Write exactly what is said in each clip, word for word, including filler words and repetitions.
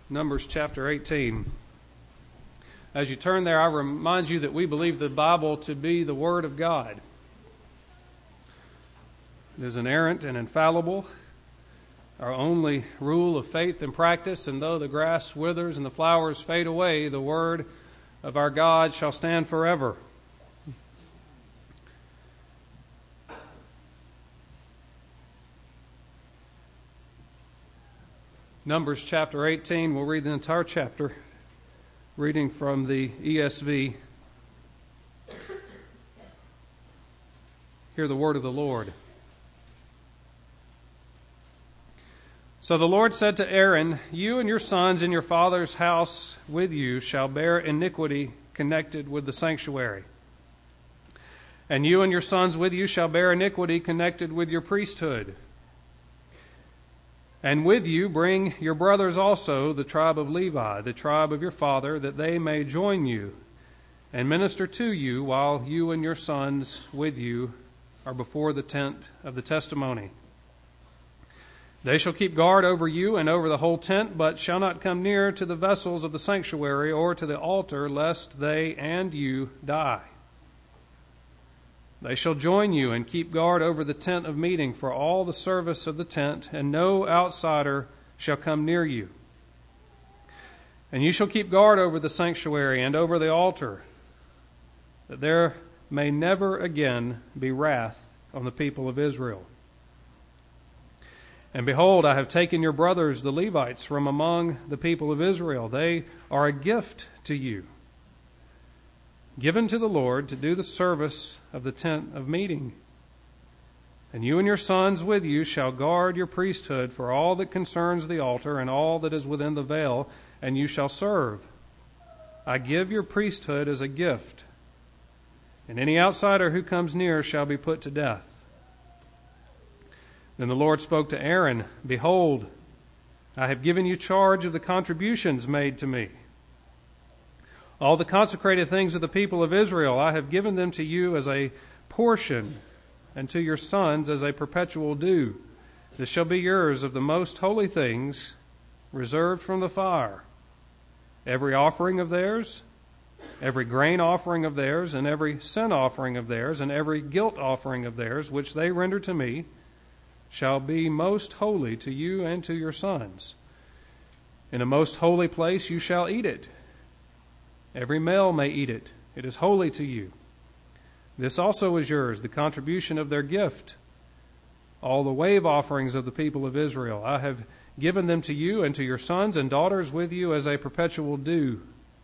Numbers chapter eighteen. As you turn there, I remind you that we believe the Bible to be the Word of God. It is inerrant and infallible, our only rule of faith and practice, and though the grass withers and the flowers fade away, the Word of our God shall stand forever. Numbers chapter eighteen, we'll read the entire chapter, reading from the E S V. Hear the word of the Lord. So the Lord said to Aaron, "You and your sons in your father's house with you shall bear iniquity connected with the sanctuary. And you and your sons with you shall bear iniquity connected with your priesthood. And with you bring your brothers also, the tribe of Levi, the tribe of your father, that they may join you and minister to you while you and your sons with you are before the tent of the testimony. They shall keep guard over you and over the whole tent, but shall not come near to the vessels of the sanctuary or to the altar, lest they and you die. They shall join you and keep guard over the tent of meeting for all the service of the tent, and no outsider shall come near you. And you shall keep guard over the sanctuary and over the altar, that there may never again be wrath on the people of Israel. And behold, I have taken your brothers, the Levites, from among the people of Israel. They are a gift to you, given to the Lord to do the service of the tent of meeting. And you and your sons with you shall guard your priesthood for all that concerns the altar and all that is within the veil, and you shall serve. I give your priesthood as a gift, and any outsider who comes near shall be put to death." Then the Lord spoke to Aaron, "Behold, I have given you charge of the contributions made to me. All the consecrated things of the people of Israel, I have given them to you as a portion, and to your sons as a perpetual due. This shall be yours of the most holy things, reserved from the fire. Every offering of theirs, every grain offering of theirs, and every sin offering of theirs, and every guilt offering of theirs, which they render to me, shall be most holy to you and to your sons. In a most holy place you shall eat it. Every male may eat it. It is holy to you. This also is yours, the contribution of their gift. All the wave offerings of the people of Israel, I have given them to you and to your sons and daughters with you as a perpetual due.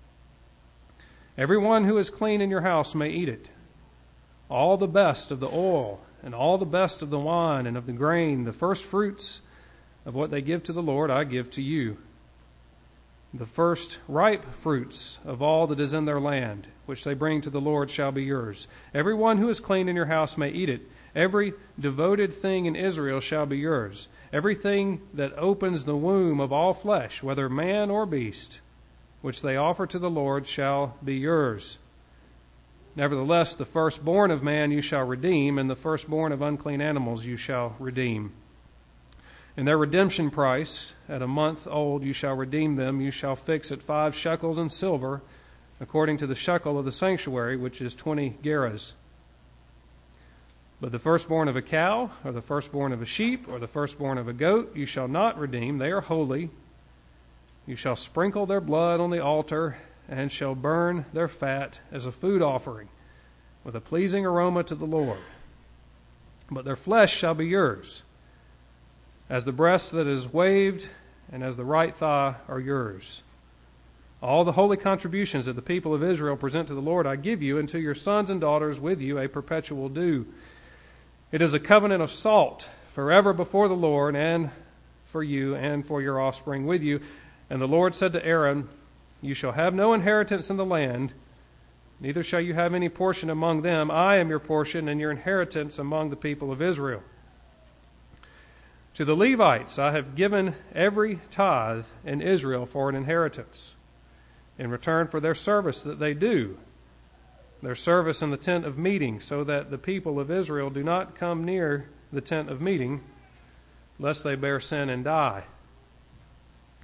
Everyone who is clean in your house may eat it. All the best of the oil and all the best of the wine and of the grain, the first fruits of what they give to the Lord, I give to you. The first ripe fruits of all that is in their land, which they bring to the Lord, shall be yours. Everyone who is clean in your house may eat it. Every devoted thing in Israel shall be yours. Everything that opens the womb of all flesh, whether man or beast, which they offer to the Lord, shall be yours. Nevertheless, the firstborn of man you shall redeem, and the firstborn of unclean animals you shall redeem. And their redemption price, at a month old you shall redeem them. You shall fix at five shekels in silver, according to the shekel of the sanctuary, which is twenty gerahs. But the firstborn of a cow, or the firstborn of a sheep, or the firstborn of a goat, you shall not redeem. They are holy. You shall sprinkle their blood on the altar, and shall burn their fat as a food offering, with a pleasing aroma to the Lord. But their flesh shall be yours, as the breast that is waved and as the right thigh are yours. All the holy contributions that the people of Israel present to the Lord I give you, and to your sons and daughters with you a perpetual due. It is a covenant of salt forever before the Lord, and for you and for your offspring with you." And the Lord said to Aaron, "You shall have no inheritance in the land, neither shall you have any portion among them. I am your portion and your inheritance among the people of Israel. To the Levites I have given every tithe in Israel for an inheritance, in return for their service that they do, their service in the tent of meeting, so that the people of Israel do not come near the tent of meeting, lest they bear sin and die.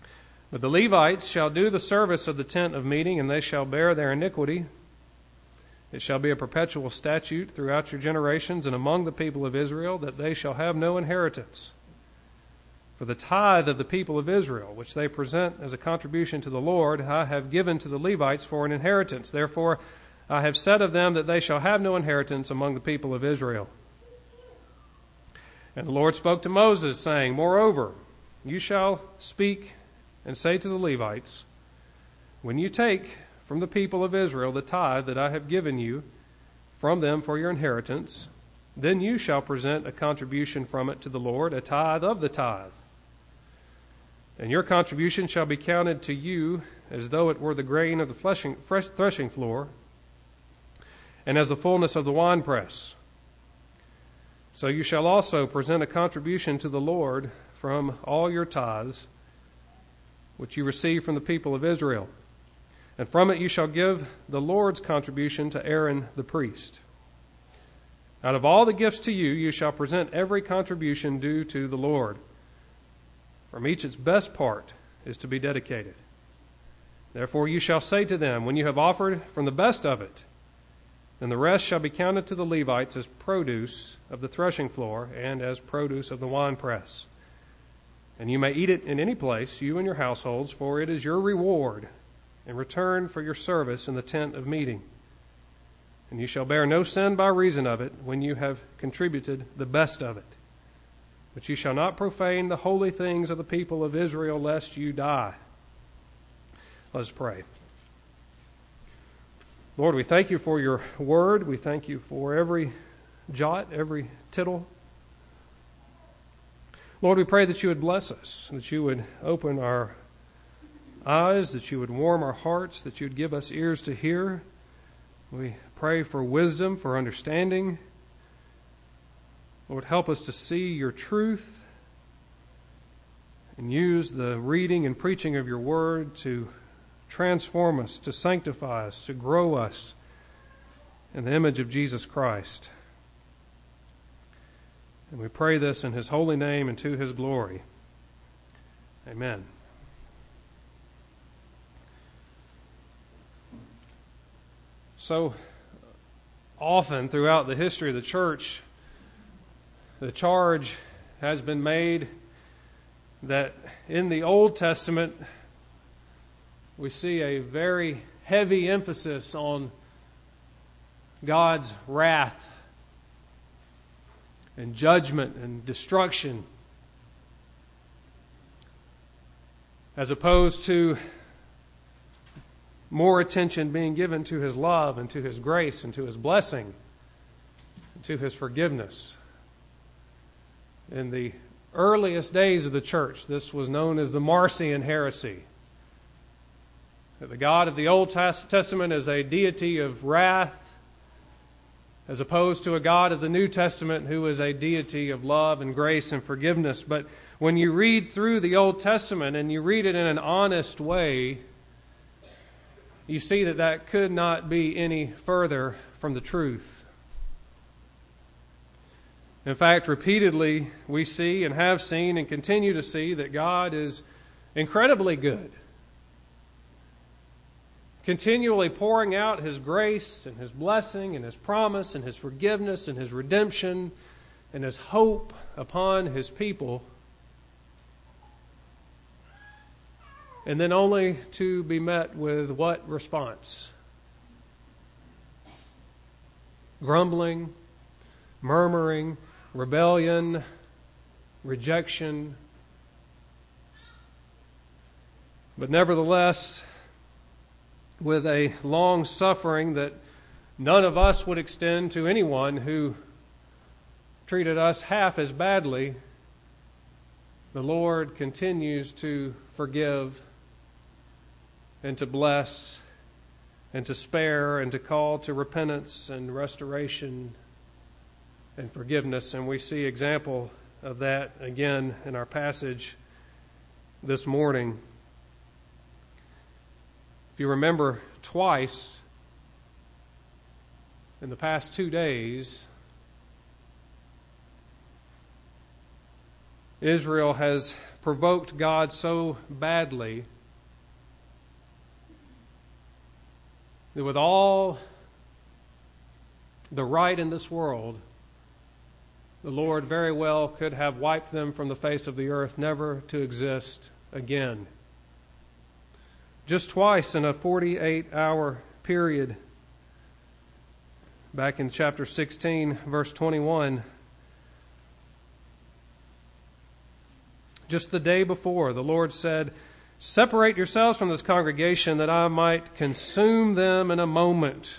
But the Levites shall do the service of the tent of meeting, and they shall bear their iniquity. It shall be a perpetual statute throughout your generations and among the people of Israel, that they shall have no inheritance. For the tithe of the people of Israel, which they present as a contribution to the Lord, I have given to the Levites for an inheritance. Therefore I have said of them that they shall have no inheritance among the people of Israel. And the Lord spoke to Moses, saying, Moreover, you shall speak and say to the Levites, when you take from the people of Israel the tithe that I have given you from them for your inheritance, then you shall present a contribution from it to the Lord, a tithe of the tithe. And your contribution shall be counted to you as though it were the grain of the threshing, threshing floor, and as the fullness of the winepress. So you shall also present a contribution to the Lord from all your tithes, which you receive from the people of Israel. And from it you shall give the Lord's contribution to Aaron the priest. Out of all the gifts to you, you shall present every contribution due to the Lord. From each its best part is to be dedicated. Therefore you shall say to them, when you have offered from the best of it, then the rest shall be counted to the Levites as produce of the threshing floor and as produce of the winepress. And you may eat it in any place, you and your households, for it is your reward in return for your service in the tent of meeting. And you shall bear no sin by reason of it when you have contributed the best of it. But you shall not profane the holy things of the people of Israel, lest you die. Let us pray. Lord, we thank you for your word. We thank you for every jot, every tittle. Lord, we pray that you would bless us, that you would open our eyes, that you would warm our hearts, that you would give us ears to hear. We pray for wisdom, for understanding. Lord, help us to see your truth and use the reading and preaching of your word to transform us, to sanctify us, to grow us in the image of Jesus Christ. And we pray this in his holy name and to his glory. Amen. So often throughout the history of the church, the charge has been made that in the Old Testament we see a very heavy emphasis on God's wrath and judgment and destruction, as opposed to more attention being given to his love and to his grace and to his blessing and to his forgiveness. In the earliest days of the church, this was known as the Marcion heresy. That the God of the Old Testament is a deity of wrath, as opposed to a God of the New Testament who is a deity of love and grace and forgiveness. But when you read through the Old Testament and you read it in an honest way, you see that that could not be any further from the truth. In fact, repeatedly we see and have seen and continue to see that God is incredibly good, continually pouring out his grace and his blessing and his promise and his forgiveness and his redemption and his hope upon his people, and then only to be met with what response? Grumbling, murmuring, rebellion, rejection. But nevertheless, with a long suffering that none of us would extend to anyone who treated us half as badly, the Lord continues to forgive and to bless and to spare and to call to repentance and restoration and forgiveness. And we see example of that again in our passage this morning. If you remember, twice in the past two days, Israel has provoked God so badly that with all the right in this world, the Lord very well could have wiped them from the face of the earth, never to exist again. Just twice in a forty-eight hour period. Back in chapter sixteen, verse twenty-one, just the day before, the Lord said, "Separate yourselves from this congregation that I might consume them in a moment."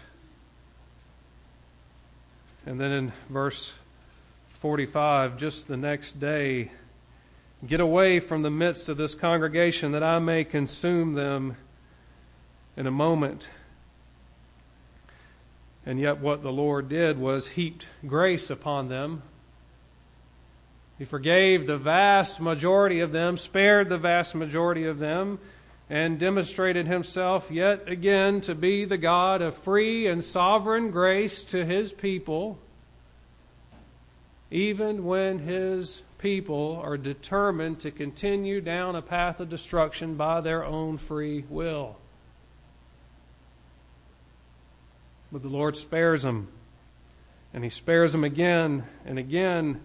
And then in verse forty-five, just the next day, "Get away from the midst of this congregation that I may consume them in a moment." And yet what the Lord did was heaped grace upon them. He forgave the vast majority of them, spared the vast majority of them, and demonstrated Himself yet again to be the God of free and sovereign grace to His people, even when His people are determined to continue down a path of destruction by their own free will. But the Lord spares them, and He spares them again and again.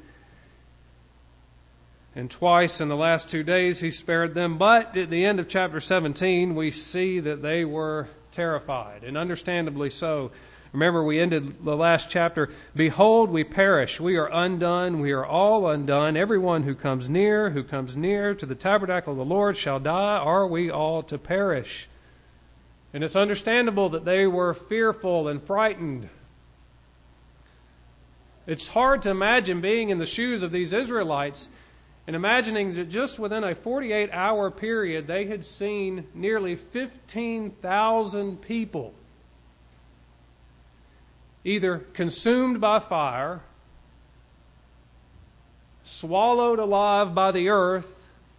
And twice in the last two days He spared them. But at the end of chapter seventeen, we see that they were terrified, and understandably so. Remember, we ended the last chapter, "Behold, we perish. We are undone. We are all undone. Everyone who comes near, who comes near to the tabernacle of the Lord shall die. Are we all to perish?" And it's understandable that they were fearful and frightened. It's hard to imagine being in the shoes of these Israelites and imagining that just within a forty-eight hour period they had seen nearly fifteen thousand people either consumed by fire, swallowed alive by the earth,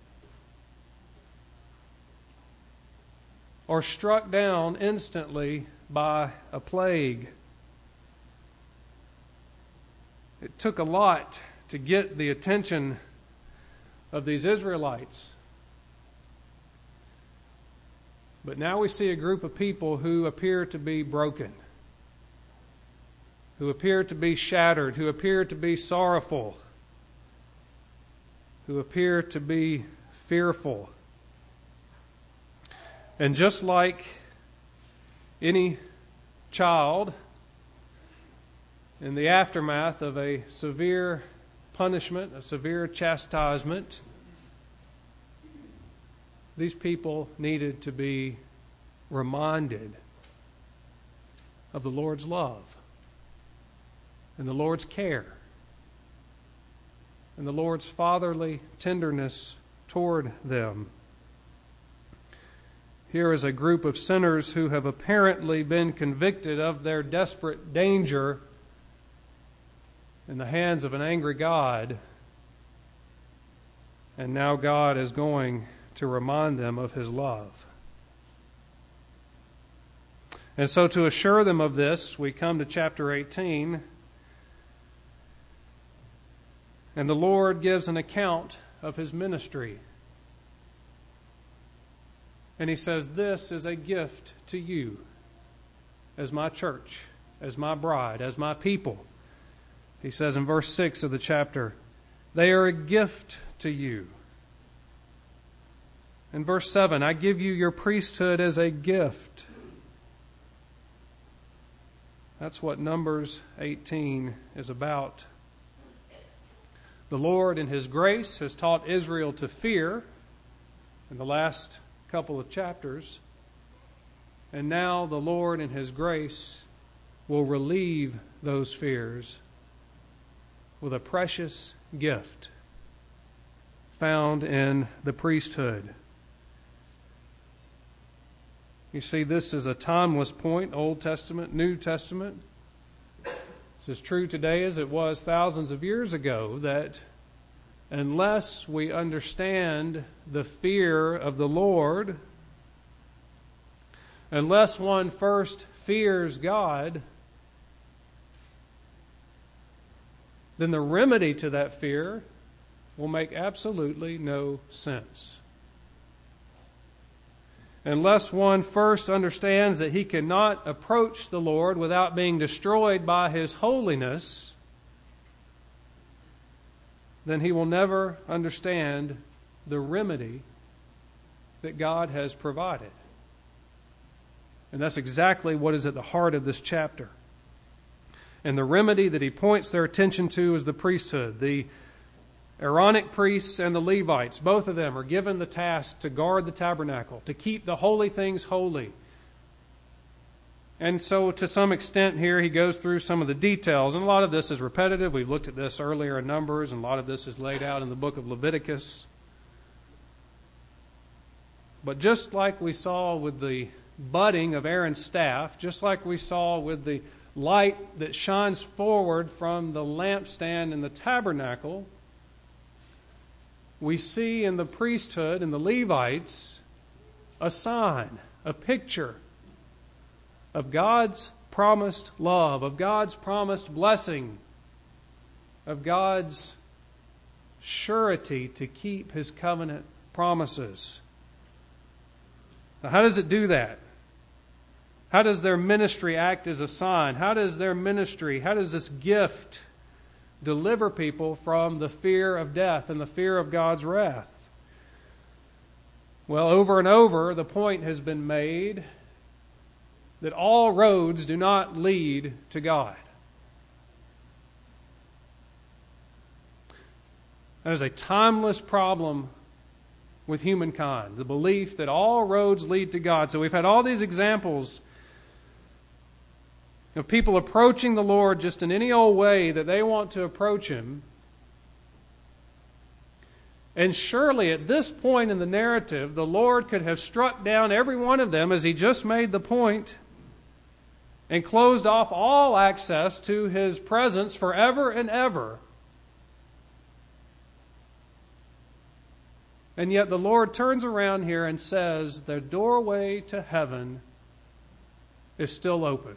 or struck down instantly by a plague. It took a lot to get the attention of these Israelites. But now we see a group of people who appear to be broken, who appear to be shattered, who appear to be sorrowful, who appear to be fearful. And just like any child in the aftermath of a severe punishment, a severe chastisement, these people needed to be reminded of the Lord's love and the Lord's care and the Lord's fatherly tenderness toward them. Here is a group of sinners who have apparently been convicted of their desperate danger in the hands of an angry God, and now God is going to remind them of His love. And so to assure them of this, we come to chapter eighteen, and the Lord gives an account of His ministry. And He says, "This is a gift to you as my church, as my bride, as my people." He says in verse six of the chapter, "They are a gift to you." In verse seven, "I give you your priesthood as a gift." That's what Numbers eighteen is about. The Lord in His grace has taught Israel to fear in the last couple of chapters. And now the Lord in His grace will relieve those fears with a precious gift found in the priesthood. You see, this is a timeless point, Old Testament, New Testament. It's as true today as it was thousands of years ago, that unless we understand the fear of the Lord, unless one first fears God, then the remedy to that fear will make absolutely no sense. unless one first understands that he cannot approach the Lord without being destroyed by His holiness, then he will never understand the remedy that God has provided. And that's exactly what is at the heart of this chapter. And the remedy that he points their attention to is the priesthood. The Aaronic priests and the Levites, both of them are given the task to guard the tabernacle, to keep the holy things holy. And so to some extent here he goes through some of the details. And a lot of this is repetitive. We've looked at this earlier in Numbers, and a lot of this is laid out in the book of Leviticus. But just like we saw with the budding of Aaron's staff, just like we saw with the light that shines forward from the lampstand in the tabernacle, we see in the priesthood and the Levites a sign, a picture of God's promised love, of God's promised blessing, of God's surety to keep His covenant promises. Now, how does it do that? How does their ministry act as a sign? How does their ministry, how does this gift deliver people from the fear of death and the fear of God's wrath? Well, over and over, the point has been made that all roads do not lead to God. That is a timeless problem with humankind, the belief that all roads lead to God. So we've had all these examples of people approaching the Lord just in any old way that they want to approach Him. And surely at this point in the narrative, the Lord could have struck down every one of them, as He just made the point, and closed off all access to His presence forever and ever. And yet the Lord turns around here and says the doorway to heaven is still open.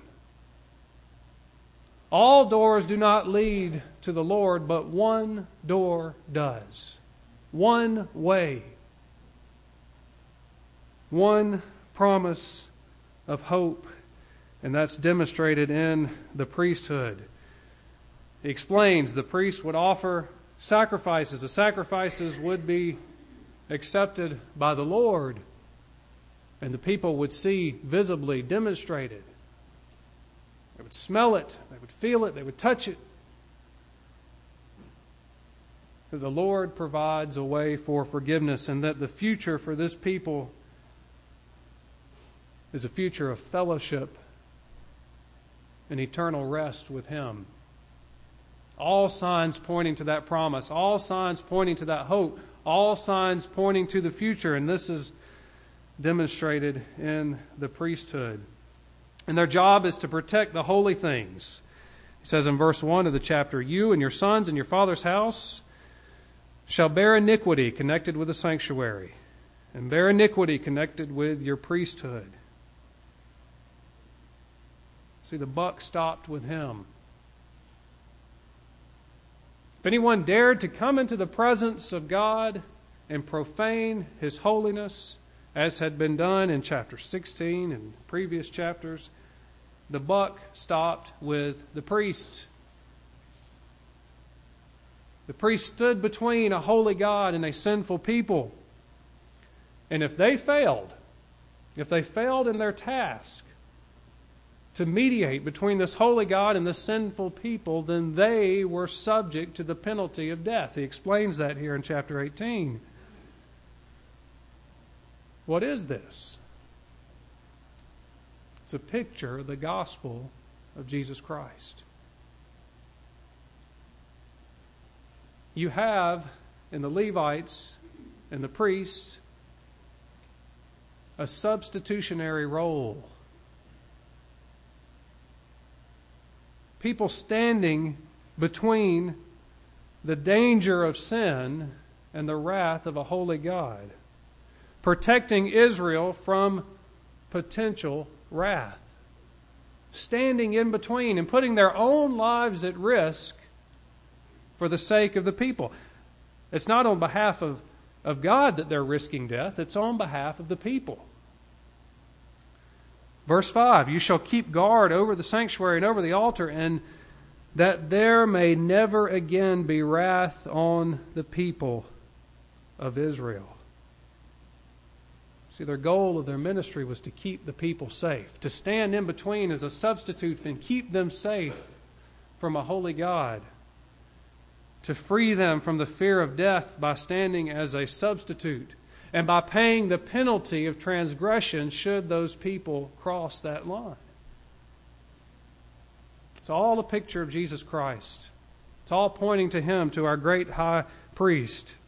All doors do not lead to the Lord, but one door does. One way. One promise of hope. And that's demonstrated in the priesthood. He explains the priest would offer sacrifices. The sacrifices would be accepted by the Lord. And the people would see visibly demonstrated. They would smell it, they would feel it, they would touch it. That the Lord provides a way for forgiveness, and that the future for this people is a future of fellowship and eternal rest with Him. All signs pointing to that promise, all signs pointing to that hope, all signs pointing to the future, and this is demonstrated in the priesthood. And their job is to protect the holy things. He says in verse one of the chapter, "You and your sons and your father's house shall bear iniquity connected with the sanctuary, and bear iniquity connected with your priesthood." See, the buck stopped with him. If anyone dared to come into the presence of God and profane His holiness, as had been done in chapter sixteen and previous chapters, the buck stopped with the priest. The priest stood between a holy God and a sinful people. And if they failed, if they failed in their task to mediate between this holy God and this sinful people, then they were subject to the penalty of death. He explains that here in chapter eighteen. What is this? It's a picture of the gospel of Jesus Christ. You have in the Levites and the priests a substitutionary role. People standing between the danger of sin and the wrath of a holy God, protecting Israel from potential wrath, standing in between and putting their own lives at risk for the sake of the people. It's not on behalf of, of God that they're risking death, it's on behalf of the people. Verse five, you shall keep guard over the sanctuary and over the altar, and that there may never again be wrath on the people of Israel. See, their goal of their ministry was to keep the people safe, to stand in between as a substitute and keep them safe from a holy God, to free them from the fear of death by standing as a substitute and by paying the penalty of transgression should those people cross that line. It's all a picture of Jesus Christ. It's all pointing to Him, to our great high priest.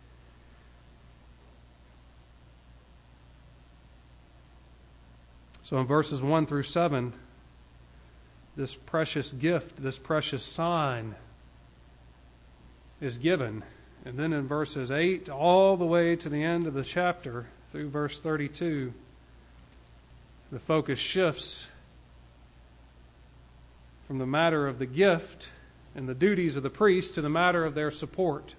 So in verses one through seven, this precious gift, this precious sign is given. And then in verses eight all the way to the end of the chapter, through verse thirty-two, the focus shifts from the matter of the gift and the duties of the priest to the matter of their support.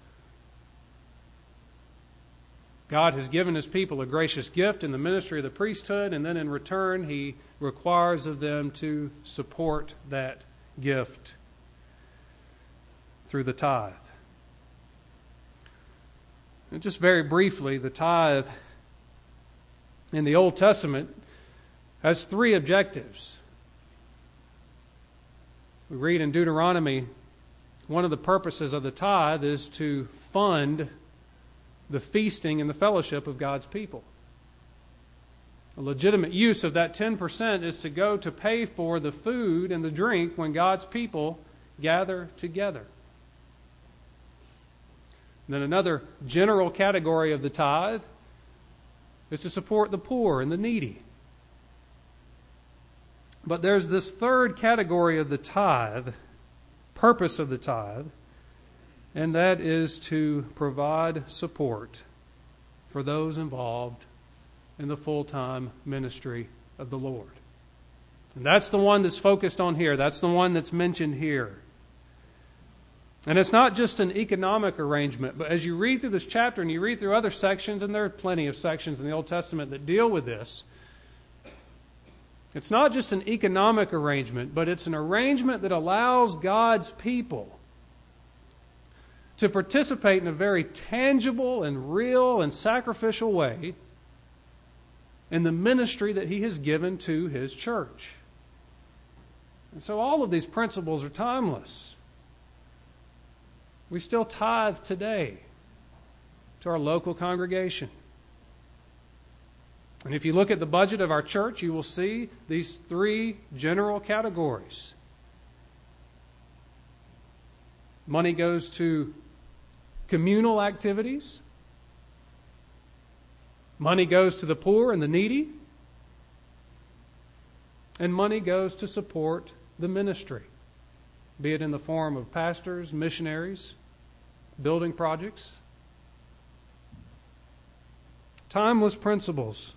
God has given His people a gracious gift in the ministry of the priesthood, and then in return He requires of them to support that gift through the tithe. And just very briefly, the tithe in the Old Testament has three objectives. We read in Deuteronomy, one of the purposes of the tithe is to fund the feasting and the fellowship of God's people. A legitimate use of that ten percent is to go to pay for the food and the drink when God's people gather together. And then another general category of the tithe is to support the poor and the needy. But there's this third category of the tithe, purpose of the tithe, and that is to provide support for those involved in the full-time ministry of the Lord. And that's the one that's focused on here. That's the one that's mentioned here. And it's not just an economic arrangement, but as you read through this chapter and you read through other sections, and there are plenty of sections in the Old Testament that deal with this, it's not just an economic arrangement, but it's an arrangement that allows God's people to participate in a very tangible and real and sacrificial way in the ministry that He has given to His church. And so all of these principles are timeless. We still tithe today to our local congregation. And if you look at the budget of our church, you will see these three general categories. Money goes to communal activities. Money goes to the poor and the needy. And money goes to support the ministry, be it in the form of pastors, missionaries, building projects. Timeless principles.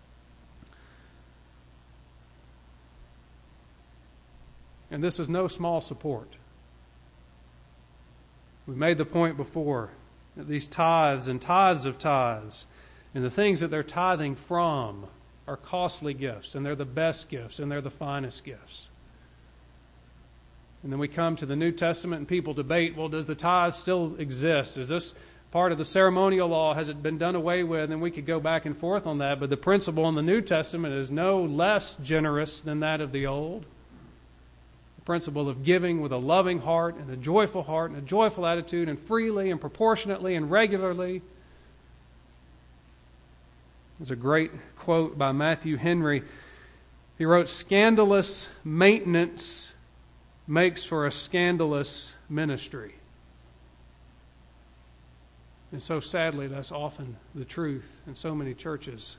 And this is no small support. We made the point before that these tithes and tithes of tithes and the things that they're tithing from are costly gifts, and they're the best gifts, and they're the finest gifts. And then we come to the New Testament and people debate, well, does the tithe still exist? Is this part of the ceremonial law? Has it been done away with? And we could go back and forth on that, but the principle in the New Testament is no less generous than that of the Old. Principle of giving with a loving heart and a joyful heart and a joyful attitude, and freely and proportionately and regularly. There's a great quote by Matthew Henry. He wrote, "Scandalous maintenance makes for a scandalous ministry." And so sadly, that's often the truth in so many churches.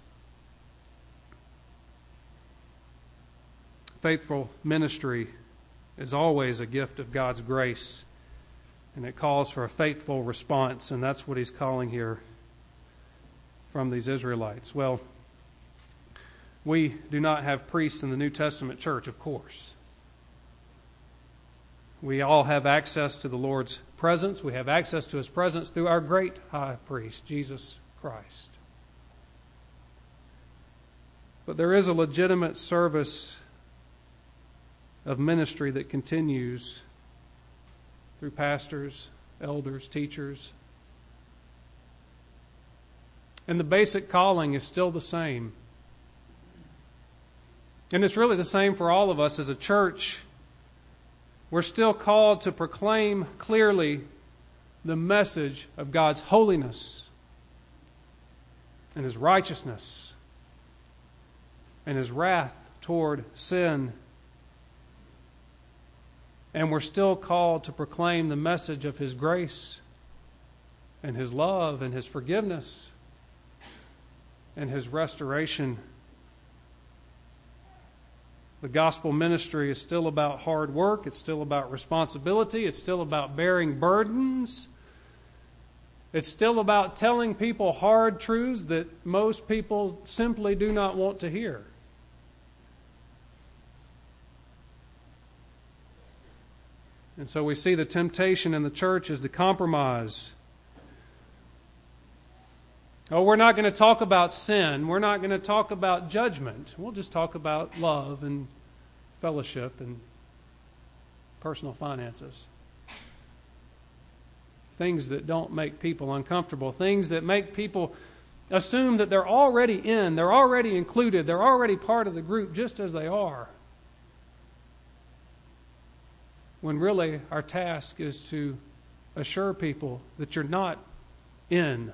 Faithful ministry is always a gift of God's grace, and it calls for a faithful response, and that's what He's calling here from these Israelites. Well, we do not have priests in the New Testament church, of course. We all have access to the Lord's presence. We have access to His presence through our great high priest, Jesus Christ. But there is a legitimate service of ministry that continues through pastors, elders, teachers. And the basic calling is still the same. And it's really the same for all of us as a church. We're still called to proclaim clearly the message of God's holiness and His righteousness and His wrath toward sin. And we're still called to proclaim the message of His grace and His love and His forgiveness and His restoration. The gospel ministry is still about hard work. It's still about responsibility. It's still about bearing burdens. It's still about telling people hard truths that most people simply do not want to hear. And so we see the temptation in the church is to compromise. Oh, we're not going to talk about sin. We're not going to talk about judgment. We'll just talk about love and fellowship and personal finances. Things that don't make people uncomfortable. Things that make people assume that they're already in, they're already included, they're already part of the group just as they are. When really our task is to assure people that you're not in.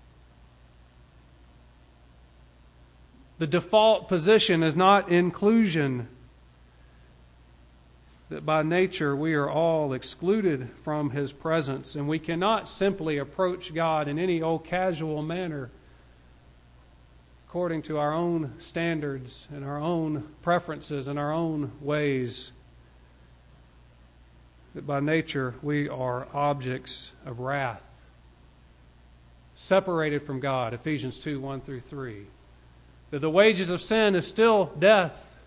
The default position is not inclusion. That by nature we are all excluded from His presence, and we cannot simply approach God in any old casual manner according to our own standards and our own preferences and our own ways. That by nature we are objects of wrath, separated from God, Ephesians two, one through three. That the wages of sin is still death.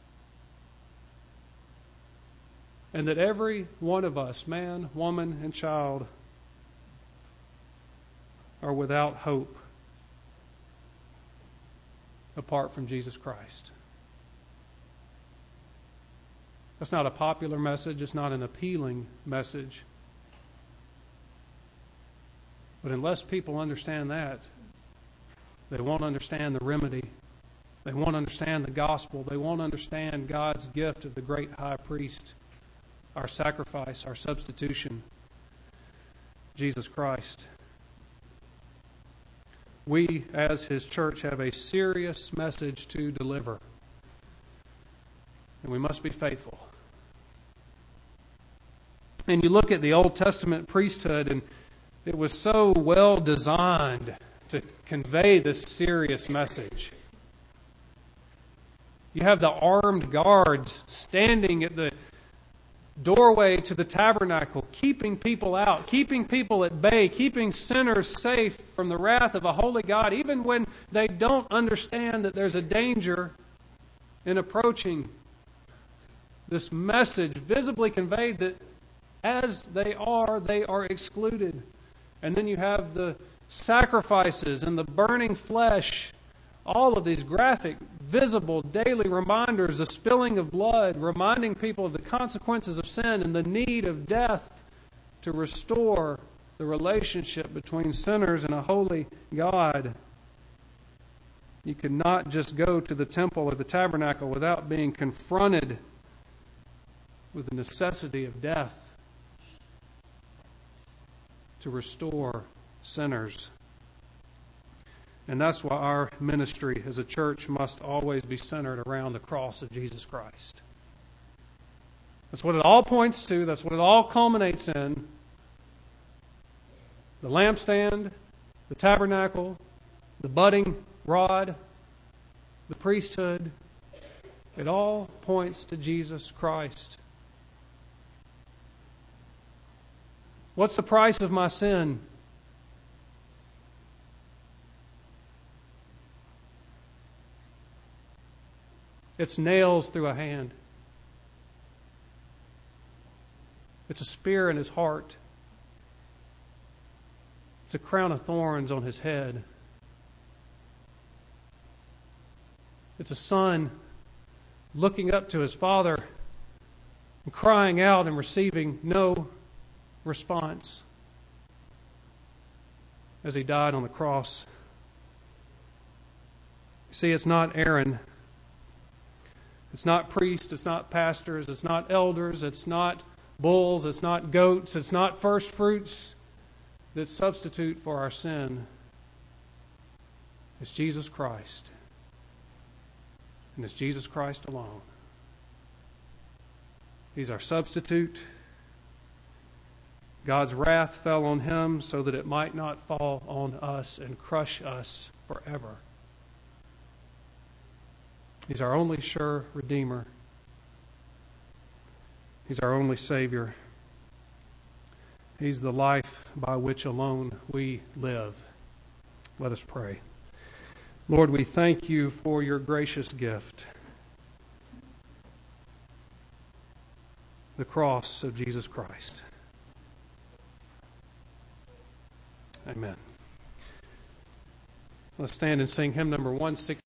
And that every one of us, man, woman, and child, are without hope apart from Jesus Christ. That's not a popular message. It's not an appealing message. But unless people understand that, they won't understand the remedy. They won't understand the gospel. They won't understand God's gift of the great high priest, our sacrifice, our substitution, Jesus Christ. We, as His church, have a serious message to deliver. And we must be faithful. And you look at the Old Testament priesthood, and it was so well designed to convey this serious message. You have the armed guards standing at the doorway to the tabernacle, keeping people out, keeping people at bay, keeping sinners safe from the wrath of a holy God, even when they don't understand that there's a danger in approaching. This message visibly conveyed that as they are, they are excluded. And then you have the sacrifices and the burning flesh, all of these graphic, visible, daily reminders, the spilling of blood, reminding people of the consequences of sin and the need of death to restore the relationship between sinners and a holy God. You could not just go to the temple or the tabernacle without being confronted with the necessity of death to restore sinners. And that's why our ministry as a church must always be centered around the cross of Jesus Christ. That's what it all points to. That's what it all culminates in. The lampstand, the tabernacle, the budding rod, the priesthood. It all points to Jesus Christ. What's the price of my sin? It's nails through a hand. It's a spear in his heart. It's a crown of thorns on his head. It's a son looking up to his father and crying out and receiving no response as he died on the cross. You see, it's not Aaron. It's not priests. It's not pastors. It's not elders. It's not bulls. It's not goats. It's not first fruits that substitute for our sin. It's Jesus Christ. And it's Jesus Christ alone. He's our substitute. God's wrath fell on him so that it might not fall on us and crush us forever. He's our only sure Redeemer. He's our only Savior. He's the life by which alone we live. Let us pray. Lord, we thank you for your gracious gift, the cross of Jesus Christ. Amen. Let's stand and sing hymn number one sixty.